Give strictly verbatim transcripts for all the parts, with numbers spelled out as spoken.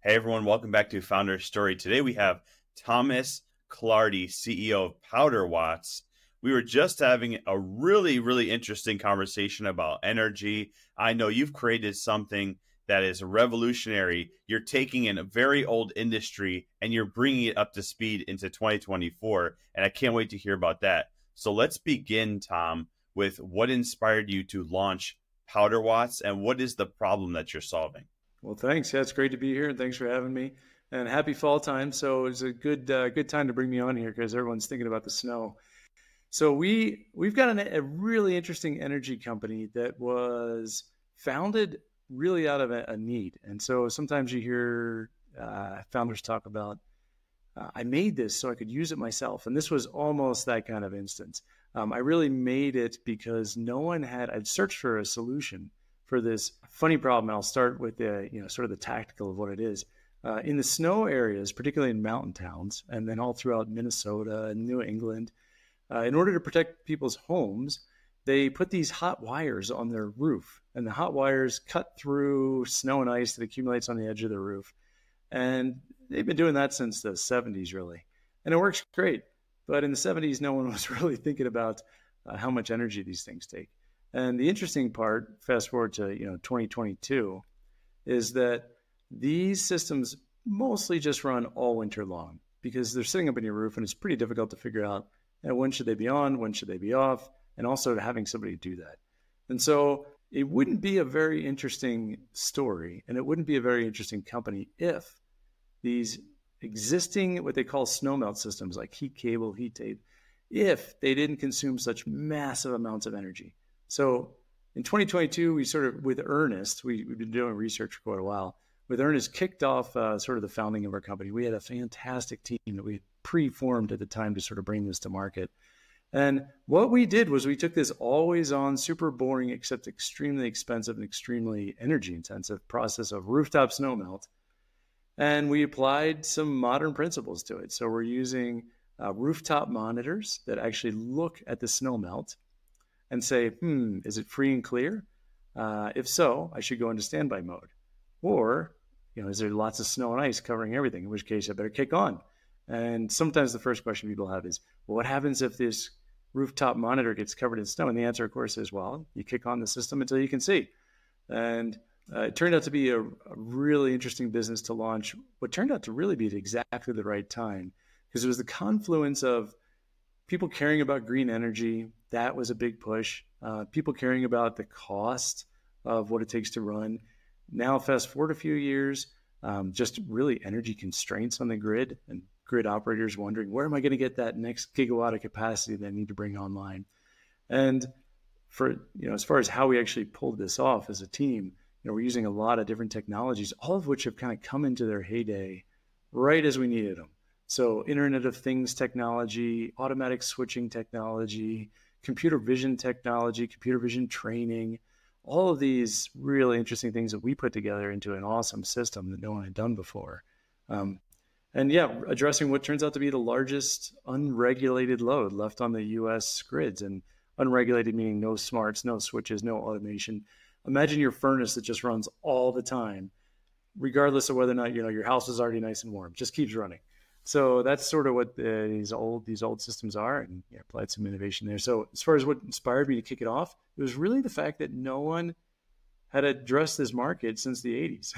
Hey everyone, welcome back to Founder Story. Today we have Thomas Clardy, C E O of Powder Watts. We were just having a really, really interesting conversation about energy. I know you've created something that is revolutionary. You're taking in a very old industry and you're bringing it up to speed into twenty twenty-four, and I can't wait to hear about that. So let's begin, Tom, with what inspired you to launch Powder Watts and what is the problem that you're solving? Well, thanks. Yeah, it's great to be here, and thanks for having me. And happy fall time. So it's a good uh, good time to bring me on here because everyone's thinking about the snow. So we we've got an, a really interesting energy company that was founded really out of a, a need. And so sometimes you hear uh, founders talk about, uh, I made this so I could use it myself, and this was almost that kind of instance. Um, I really made it because no one had. I'd searched for a solution for this funny problem. I'll start with the, you know, sort of the tactical of what it is. Uh, in the snow areas, particularly in mountain towns, and then all throughout Minnesota and New England, uh, in order to protect people's homes, they put these hot wires on their roof, and the hot wires cut through snow and ice that accumulates on the edge of the roof. And they've been doing that since the seventies, really. And it works great. But in the seventies, no one was really thinking about uh, how much energy these things take. And the interesting part, fast forward to you know twenty twenty-two, is that these systems mostly just run all winter long because they're sitting up in your roof, and it's pretty difficult to figure out, you know, when should they be on, when should they be off, and also having somebody do that. And so it wouldn't be a very interesting story, and it wouldn't be a very interesting company if these existing what they call snowmelt systems like heat cable, heat tape, if they didn't consume such massive amounts of energy. So in twenty twenty-two, we sort of, with Earnest, we, we've been doing research for quite a while. With Earnest, kicked off uh, sort of the founding of our company. We had a fantastic team that we pre-formed at the time to sort of bring this to market. And what we did was we took this always-on, super boring, except extremely expensive and extremely energy-intensive process of rooftop snowmelt, and we applied some modern principles to it. So we're using uh, rooftop monitors that actually look at the snowmelt and say, hmm, is it free and clear? Uh, if so, I should go into standby mode. Or, you know, is there lots of snow and ice covering everything? In which case, I better kick on. And sometimes the first question people have is, well, what happens if this rooftop monitor gets covered in snow? And the answer, of course, is, well, you kick on the system until you can see. And uh, it turned out to be a, a really interesting business to launch. What turned out to really be at exactly the right time, because it was the confluence of people caring about green energy. That was a big push. Uh, people caring about the cost of what it takes to run. Now, fast forward a few years, um, just really energy constraints on the grid and grid operators wondering, where am I going to get that next gigawatt of capacity that I need to bring online? And for, you know, as far as how we actually pulled this off as a team, you know, we're using a lot of different technologies, all of which have kind of come into their heyday right as we needed them. So Internet of Things technology, automatic switching technology, computer vision technology, computer vision training, all of these really interesting things that we put together into an awesome system that no one had done before. Um, and yeah, addressing what turns out to be the largest unregulated load left on the U S grids. And unregulated meaning no smarts, no switches, no automation. Imagine your furnace that just runs all the time, regardless of whether or not, you know, your house is already nice and warm, just keeps running. So that's sort of what the, these old these old systems are, and yeah, applied some innovation there. So as far as what inspired me to kick it off, it was really the fact that no one had addressed this market since the eighties.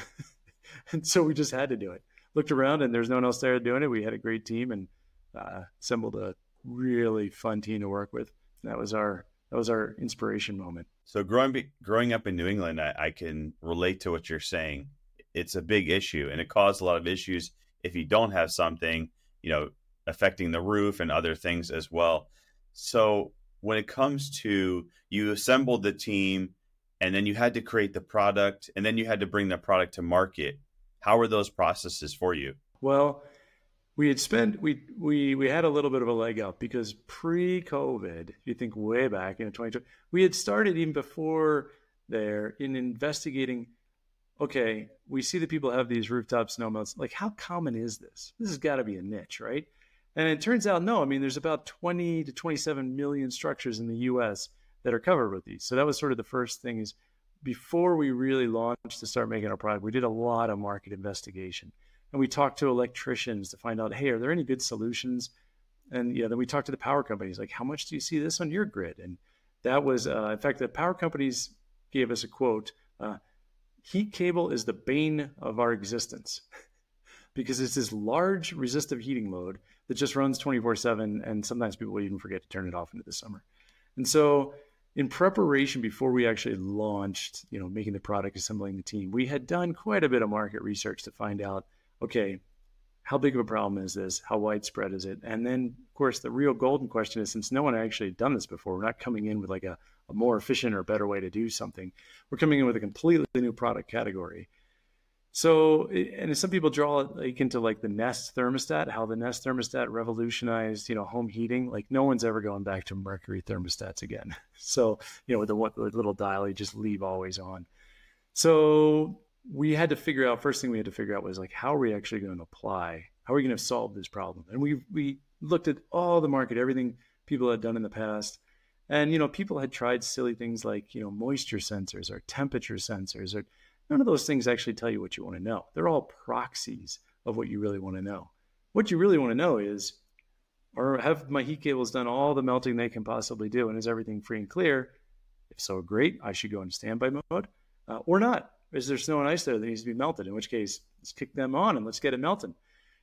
And so we just had to do it. Looked around and there's no one else there doing it. We had a great team and uh, assembled a really fun team to work with. That was our that was our inspiration moment. So growing growing up in New England, I, I can relate to what you're saying. It's a big issue, and it caused a lot of issues if you don't have something, you know, affecting the roof and other things as well. So when it comes to, you assembled the team and then you had to create the product and then you had to bring the product to market. How were those processes for you? Well, we had spent, we, we, we had a little bit of a leg up because pre-COVID, if you think way back in twenty twenty, we had started even before there in investigating, okay, we see that people have these rooftop snowmelts. Like, how common is this? This has got to be a niche, right? And it turns out, no. I mean, there's about twenty to twenty-seven million structures in the U S that are covered with these. So that was sort of the first thing is, before we really launched to start making our product, we did a lot of market investigation. And we talked to electricians to find out, hey, are there any good solutions? And yeah, then we talked to the power companies, like, how much do you see this on your grid? And that was, uh, in fact, the power companies gave us a quote, uh, heat cable is the bane of our existence because it's this large resistive heating load that just runs twenty-four seven. And sometimes people even forget to turn it off into the summer. And so in preparation before we actually launched, you know, making the product, assembling the team, we had done quite a bit of market research to find out, okay, how big of a problem is this? How widespread is it? And then, of course, the real golden question is, since no one had actually done this before, we're not coming in with like a, a more efficient or better way to do something. We're coming in with a completely new product category. So, and some people draw it like into like the Nest thermostat, how the Nest thermostat revolutionized, you know, home heating. Like no one's ever going back to mercury thermostats again. So, you know, with the, with the little dial, you just leave always on. So we had to figure out, first thing we had to figure out was like, how are we actually going to apply? How are we going to solve this problem? And we we looked at all the market, everything people had done in the past. And, you know, people had tried silly things like, you know, moisture sensors or temperature sensors, or none of those things actually tell you what you want to know. They're all proxies of what you really want to know. What you really want to know is, or have my heat cables done all the melting they can possibly do? And is everything free and clear? If so, great. I should go into standby mode uh, or not. Is there snow and ice there that needs to be melted? In which case, let's kick them on and let's get it melting.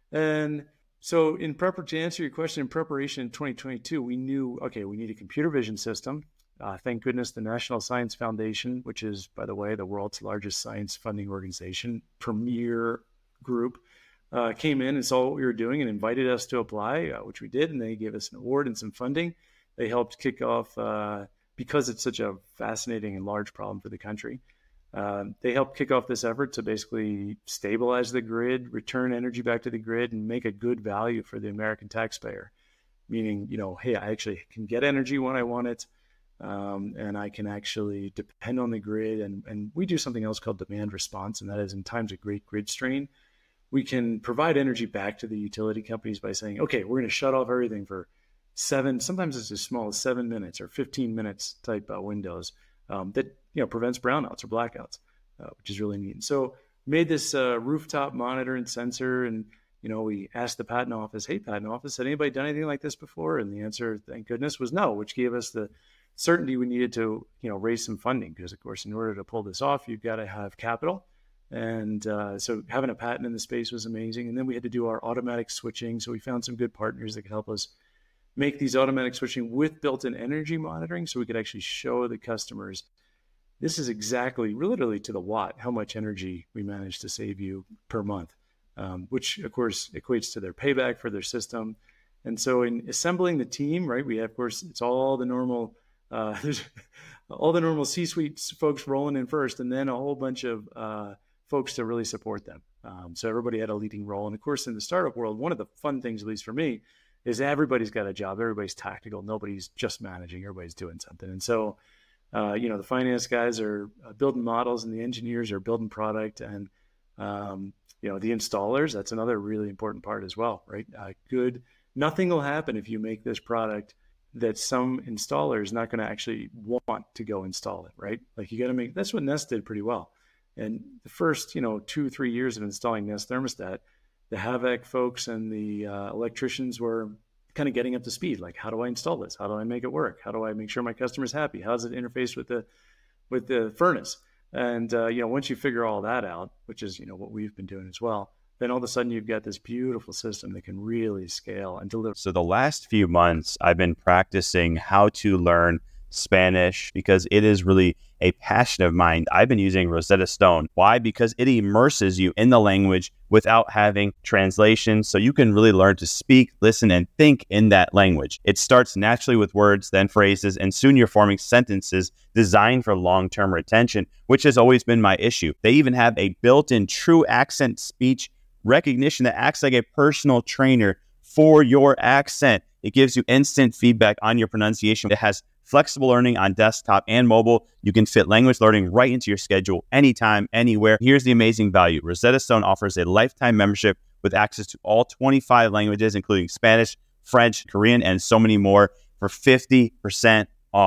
And so in prep, to answer your question, in preparation in twenty twenty-two, we knew, okay, we need a computer vision system. Uh, thank goodness the National Science Foundation, which is, by the way, the world's largest science funding organization, premier group, uh, came in and saw what we were doing and invited us to apply, uh, which we did. And they gave us an award and some funding. They helped kick off, uh, because it's such a fascinating and large problem for the country. Um, they helped kick off this effort to basically stabilize the grid, return energy back to the grid, and make a good value for the American taxpayer. Meaning, you know, hey, I actually can get energy when I want it, um, and I can actually depend on the grid. And, and we do something else called demand response, and that is in times of great grid strain, we can provide energy back to the utility companies by saying, okay, we're going to shut off everything for seven, sometimes it's as small as seven minutes or fifteen minutes type uh, windows. Um, that you know prevents brownouts or blackouts, uh, which is really neat. And so made this uh, rooftop monitor and sensor, and you know we asked the patent office, "Hey, patent office, had anybody done anything like this before?" And the answer, thank goodness, was no, which gave us the certainty we needed to you know raise some funding, because of course, in order to pull this off, you've got to have capital. And uh, so having a patent in the space was amazing. And then we had to do our automatic switching. So we found some good partners that could help us make these automatic switching with built-in energy monitoring, so we could actually show the customers, this is exactly, literally to the watt, how much energy we managed to save you per month, um, which of course equates to their payback for their system. And so in assembling the team, right, we have, of course, it's all the normal, uh, all the normal C-suite folks rolling in first, and then a whole bunch of uh, folks to really support them. Um, so everybody had a leading role. And of course, in the startup world, one of the fun things, at least for me, is everybody's got a job. Everybody's tactical. Nobody's just managing. Everybody's doing something. And so, uh, you know, the finance guys are uh, building models, and the engineers are building product, and, um, you know, the installers, that's another really important part as well, right? Uh, good. Nothing will happen if you make this product that some installer is not going to actually want to go install it, right? Like you got to make, that's what Nest did pretty well. And the first, you know, two, three years of installing Nest thermostat, the Havoc folks and the uh, electricians were kind of getting up to speed. Like, how do I install this? How do I make it work? How do I make sure my customer's happy? How does it interface with the with the furnace? And uh, you know, once you figure all that out, which is you know what we've been doing as well, then all of a sudden you've got this beautiful system that can really scale and deliver. So the last few months, I've been practicing how to learn Spanish because it is really a passion of mine. I've been using Rosetta Stone. Why? Because it immerses you in the language without having translation. So you can really learn to speak, listen, and think in that language. It starts naturally with words, then phrases, and soon you're forming sentences designed for long-term retention, which has always been my issue. They even have a built-in true accent speech recognition that acts like a personal trainer for your accent. It gives you instant feedback on your pronunciation. It has flexible learning on desktop and mobile. You can fit language learning right into your schedule anytime, anywhere. Here's the amazing value. Rosetta Stone offers a lifetime membership with access to all twenty-five languages, including Spanish, French, Korean, and so many more for fifty percent off.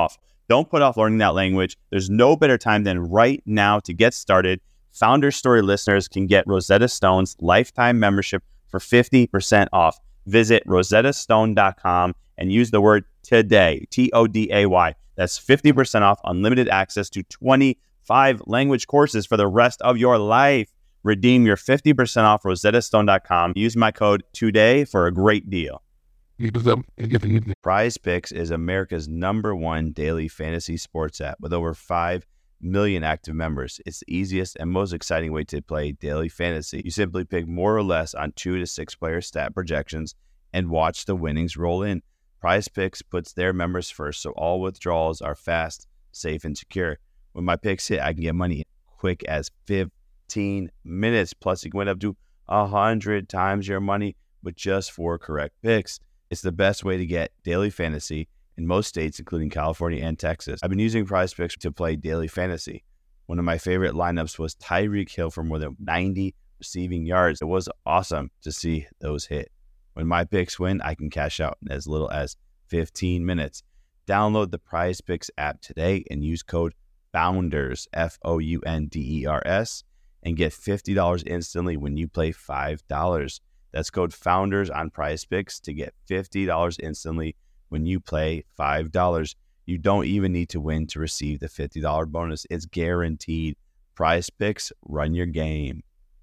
Don't put off learning that language. There's no better time than right now to get started. Founder Story listeners can get Rosetta Stone's lifetime membership for fifty percent off. Visit rosetta stone dot com and use the word today, T O D A Y. That's fifty percent off unlimited access to twenty-five language courses for the rest of your life. Redeem your fifty percent off rosetta stone dot com. Use my code today for a great deal. Prize Picks is America's number one daily fantasy sports app with over five million active members. It's the easiest and most exciting way to play daily fantasy. You simply pick more or less on two to six player stat projections and watch the winnings roll in. Prize Picks puts their members first, so all withdrawals are fast, safe, and secure. When my picks hit, I can get money quick as fifteen minutes. Plus, you can win up to one hundred times your money with just four correct picks. It's the best way to get daily fantasy in most states, including California and Texas. I've been using Prize Picks to play daily fantasy. One of my favorite lineups was Tyreek Hill for more than ninety receiving yards. It was awesome to see those hit. When my picks win, I can cash out in as little as fifteen minutes. Download the Prize Picks app today and use code FOUNDERS, F O U N D E R S, and get fifty dollars instantly when you play five dollars. That's code FOUNDERS on Prize Picks to get fifty dollars instantly when you play five dollars. You don't even need to win to receive the fifty dollars bonus. It's guaranteed. Prize Picks, run your game.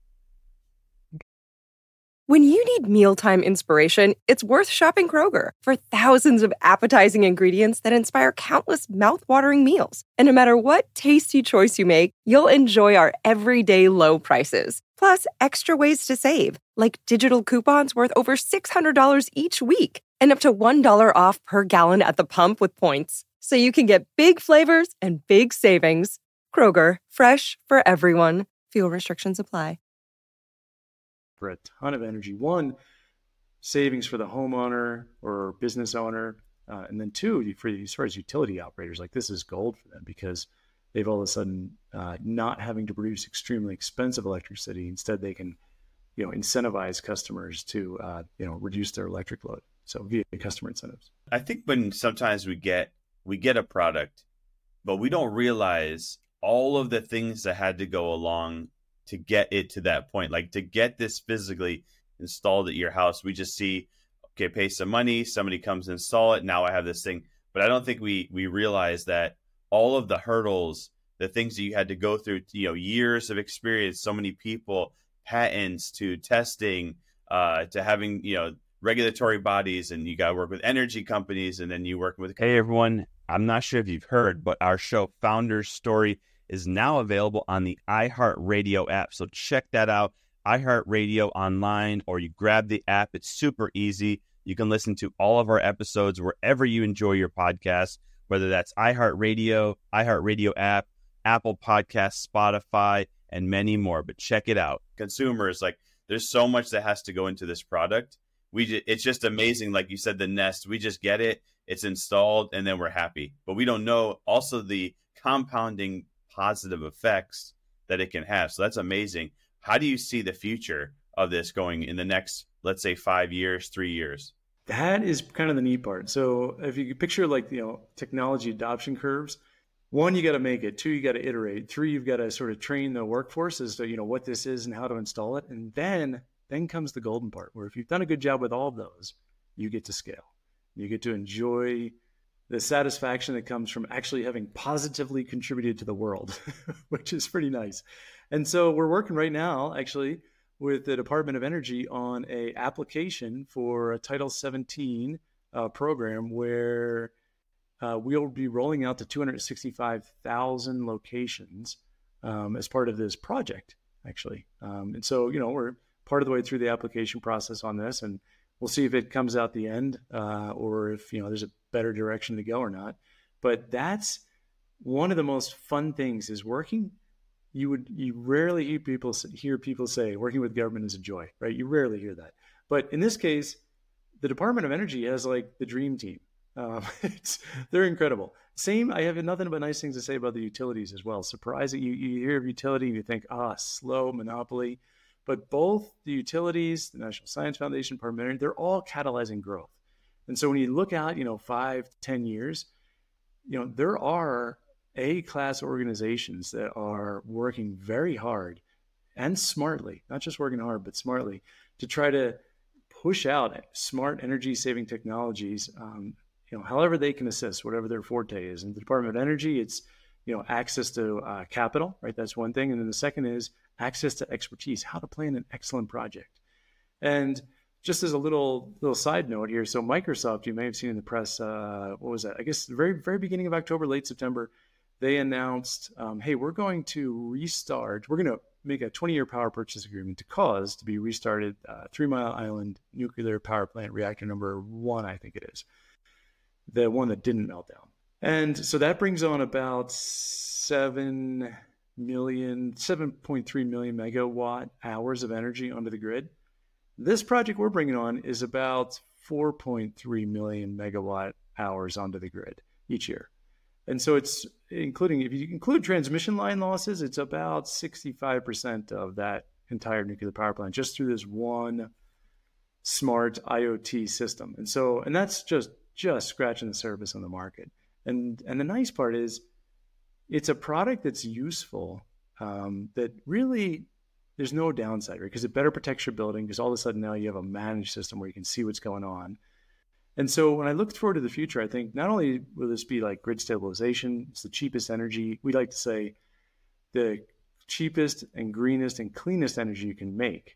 When you need mealtime inspiration, it's worth shopping Kroger for thousands of appetizing ingredients that inspire countless mouthwatering meals. And no matter what tasty choice you make, you'll enjoy our everyday low prices. Plus, extra ways to save, like digital coupons worth over six hundred dollars each week and up to one dollar off per gallon at the pump with points. So you can get big flavors and big savings. Kroger, fresh for everyone. Fuel restrictions apply. For a ton of energy. One, savings for the homeowner or business owner. Uh, and then two, for as far as utility operators, like this is gold for them because they've all of a sudden uh, not having to produce extremely expensive electricity. Instead, they can, you know, incentivize customers to, uh, you know, reduce their electric load. So via customer incentives. I think when sometimes we get we get a product, but we don't realize all of the things that had to go along to get it to that point. Like to get this physically installed at your house, we just see, okay, pay some money, somebody comes and install it. Now I have this thing. But I don't think we we realize that all of the hurdles, the things that you had to go through, you know, years of experience, so many people, patents to testing, uh, to having, you know, regulatory bodies, and you got to work with energy companies, and then you work with. Hey, everyone. I'm not sure if you've heard, but our show Founder's Story is now available on the iHeartRadio app. So check that out, iHeartRadio online, or you grab the app. It's super easy. You can listen to all of our episodes wherever you enjoy your podcasts, whether that's iHeartRadio, iHeartRadio app, Apple Podcasts, Spotify, and many more. But check it out. Consumers, like, there's so much that has to go into this product. We just, it's just amazing. Like you said, the Nest, we just get it, it's installed, and then we're happy. But we don't know also the compounding positive effects that it can have. So that's amazing. How do you see the future of this going in the next, let's say, five years, three years? That is kind of the neat part. So if you picture like, you know, technology adoption curves, one, you got to make it. Two, you got to iterate. Three, you've got to sort of train the workforce as to, you know, what this is and how to install it. And then, then comes the golden part, where if you've done a good job with all of those, you get to scale. You get to enjoy the satisfaction that comes from actually having positively contributed to the world, which is pretty nice. And so we're working right now, actually, with the Department of Energy on a application for a Title seventeen uh, program where uh, we'll be rolling out to two hundred sixty-five thousand locations um, as part of this project, actually. Um, and so, you know, we're part of the way through the application process on this, and we'll see if it comes out the end uh, or if, you know, there's a better direction to go or not. But that's one of the most fun things is working. You would, you rarely hear people hear people say working with government is a joy, right? You rarely hear that. But in this case, the Department of Energy has like the dream team. Um, it's, they're incredible. Same, I have nothing but nice things to say about the utilities as well. Surprising, you, you hear of utility and you think, ah, slow monopoly. But both the utilities, the National Science Foundation, Department of Energy, they're all catalyzing growth. And so when you look out, you know, five, ten years, you know, there are A-class organizations that are working very hard and smartly, not just working hard, but smartly, to try to push out smart energy saving technologies, um, you know, however they can assist, whatever their forte is. In the Department of Energy, it's, you know, access to uh, capital, right? That's one thing. And then the second is access to expertise, how to plan an excellent project. And just as a little little side note here, so Microsoft, you may have seen in the press, uh, what was that? I guess the very, very beginning of October, late September, they announced, um, hey, we're going to restart, we're going to make a twenty-year power purchase agreement to cause to be restarted uh, Three Mile Island nuclear power plant reactor number one, I think it is, the one that didn't melt down. And so that brings on about seven million, seven point three million megawatt hours of energy onto the grid. This project we're bringing on is about four point three million megawatt hours onto the grid each year. And so it's including, if you include transmission line losses, it's about sixty-five percent of that entire nuclear power plant just through this one smart IoT system. And so, and that's just, just scratching the surface on the market. And, and the nice part is it's a product that's useful, um, that really there's no downside, right? Because it better protects your building, because all of a sudden now you have a managed system where you can see what's going on. And so when I look forward to the future, I think not only will this be like grid stabilization, it's the cheapest energy. We like to say the cheapest and greenest and cleanest energy you can make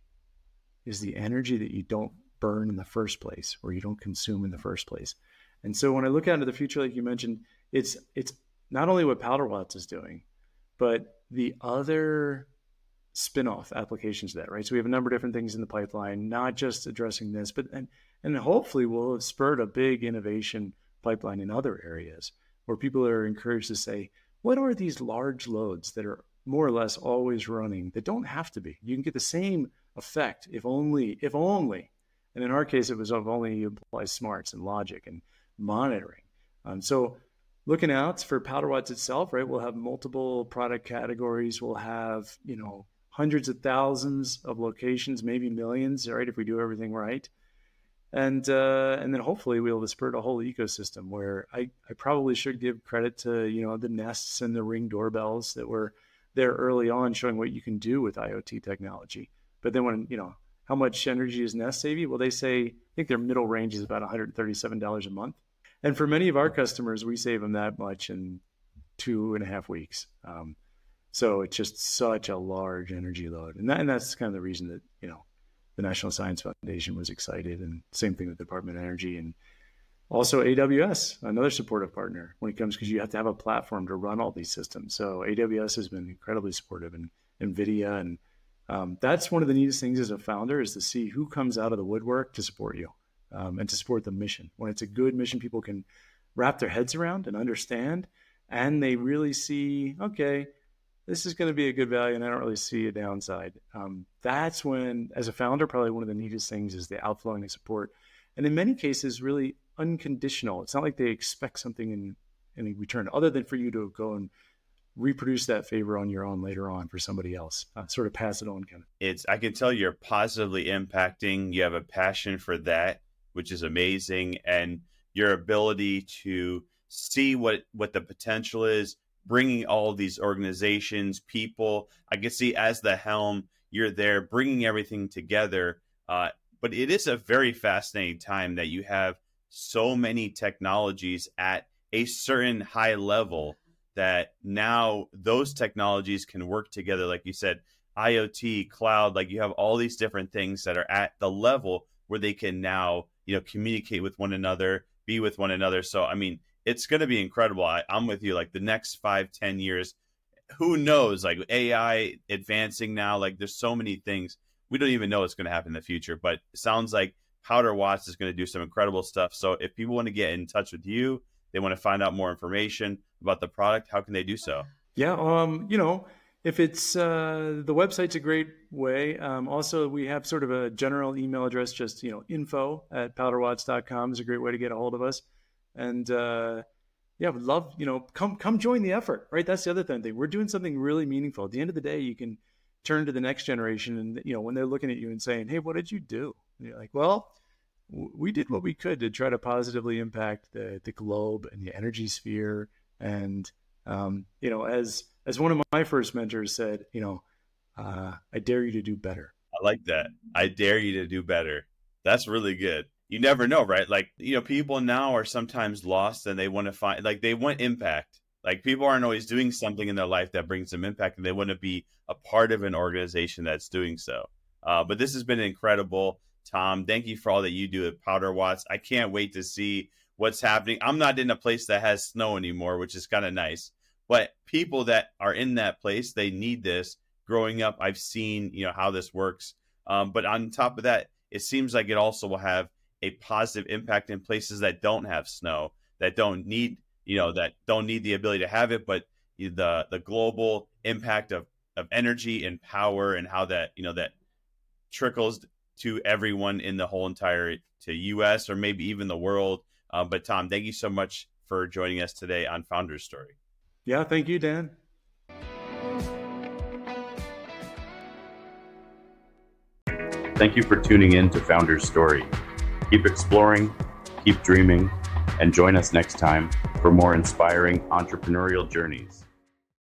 is the energy that you don't burn in the first place, or you don't consume in the first place. And so when I look out into the future, like you mentioned, it's it's not only what PowderWatts is doing, but the other spin-off applications of that, right? So we have a number of different things in the pipeline, not just addressing this, but and, and hopefully we'll have spurred a big innovation pipeline in other areas where people are encouraged to say, what are these large loads that are more or less always running that don't have to be? You can get the same effect if only, if only, and in our case, it was if only you apply smarts and logic and monitoring. Um, so looking out for PowderWatts itself, right? We'll have multiple product categories. We'll have, you know, hundreds of thousands of locations, maybe millions, right? If we do everything right. And uh, and then hopefully we'll have spurred a whole ecosystem where I, I probably should give credit to, you know, the Nests and the Ring doorbells that were there early on showing what you can do with IoT technology. But then when, you know, how much energy is Nest save you? Well, they say, I think their middle range is about one hundred thirty-seven dollars a month. And for many of our customers, we save them that much in two and a half weeks. Um, so it's just such a large energy load. And, that, and that's kind of the reason that, you know, the National Science Foundation was excited, and same thing with the Department of Energy, and also A W S, another supportive partner when it comes, because you have to have a platform to run all these systems. So A W S has been incredibly supportive, and NVIDIA, and um, that's one of the neatest things as a founder is to see who comes out of the woodwork to support you um, and to support the mission. When it's a good mission, people can wrap their heads around and understand, and they really see, okay, this is going to be a good value, and I don't really see a downside. Um, that's when, as a founder, probably one of the neatest things is the outflowing of support. And in many cases, really unconditional. It's not like they expect something in, in return, other than for you to go and reproduce that favor on your own later on for somebody else, uh, sort of pass it on kind of. It's, I can tell you're positively impacting. You have a passion for that, which is amazing. And your ability to see what, what the potential is, bringing all of these organizations, people, I can see as the helm, you're there bringing everything together. Uh, but it is a very fascinating time that you have so many technologies at a certain high level that now those technologies can work together. Like you said, IoT, cloud, like you have all these different things that are at the level where they can now, you know, communicate with one another, be with one another. So, I mean, it's going to be incredible. I, I'm with you. Like the next five, ten years, who knows? Like A I advancing now, like there's so many things. We don't even know what's going to happen in the future, but it sounds like PowderWatts is going to do some incredible stuff. So if people want to get in touch with you, they want to find out more information about the product, how can they do so? Yeah, um, you know, if it's, uh, the website's a great way. Um, also, we have sort of a general email address, just, you know, info at powderwatts dot com is a great way to get a hold of us. And uh, yeah, would love, you know, come come join the effort, right? That's the other thing. We're doing something really meaningful. At the end of the day, you can turn to the next generation and, you know, when they're looking at you and saying, hey, what did you do? And you're like, well, we did what we could to try to positively impact the the globe and the energy sphere. And um, you know, as as one of my first mentors said, you know, uh, I dare you to do better. I like that. I dare you to do better. That's really good. You never know, right? Like, you know, people now are sometimes lost and they want to find, like, they want impact. Like, people aren't always doing something in their life that brings them impact, and they want to be a part of an organization that's doing so. Uh, but this has been incredible. Tom, thank you for all that you do at Powder Watts. I can't wait to see what's happening. I'm not in a place that has snow anymore, which is kind of nice. But people that are in that place, they need this. Growing up, I've seen, you know, how this works. Um, but on top of that, it seems like it also will have a positive impact in places that don't have snow, that don't need, you know, that don't need the ability to have it, but the the global impact of of energy and power, and how that, you know, that trickles to everyone in the whole entire to U S or maybe even the world. Uh, but Tom, thank you so much for joining us today on Founder's Story. Yeah, thank you, Dan. Thank you for tuning in to Founder's Story. Keep exploring, keep dreaming, and join us next time for more inspiring entrepreneurial journeys.